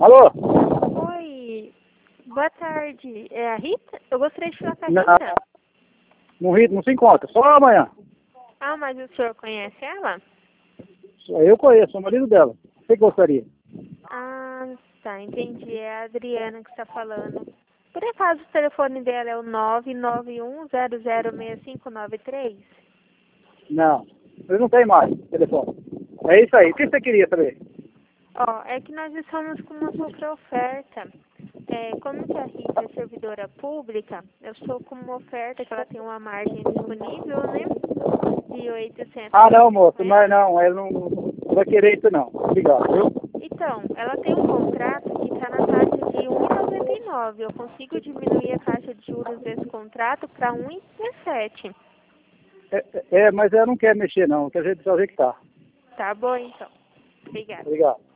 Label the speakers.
Speaker 1: Alô?
Speaker 2: Oi, boa tarde. É a Rita? Eu gostaria de falar com a
Speaker 1: Não,
Speaker 2: Rita.
Speaker 1: não se encontra, só amanhã.
Speaker 2: Ah, mas o senhor conhece ela?
Speaker 1: Eu conheço, sou o marido dela. Você gostaria?
Speaker 2: Ah, tá, entendi. É a Adriana que está falando. Por acaso o telefone dela é o 991006593?
Speaker 1: Não, ele não tem mais telefone. É isso aí. O que você queria saber?
Speaker 2: Ó, é que nós estamos com uma outra oferta. Como que a Rita é servidora pública, eu estou com uma oferta que ela tem uma margem disponível, né? De 850.
Speaker 1: Ah, não, moço, mas não, ele não vai querer isso não. Obrigado, viu?
Speaker 2: Então, ela tem um contrato que está na taxa de 1,99. Eu consigo diminuir a taxa de juros desse contrato para 1,17.
Speaker 1: Mas ela não quer mexer não, quer dizer só ver que tá.
Speaker 2: Tá bom, então. Obrigada.
Speaker 1: Obrigado.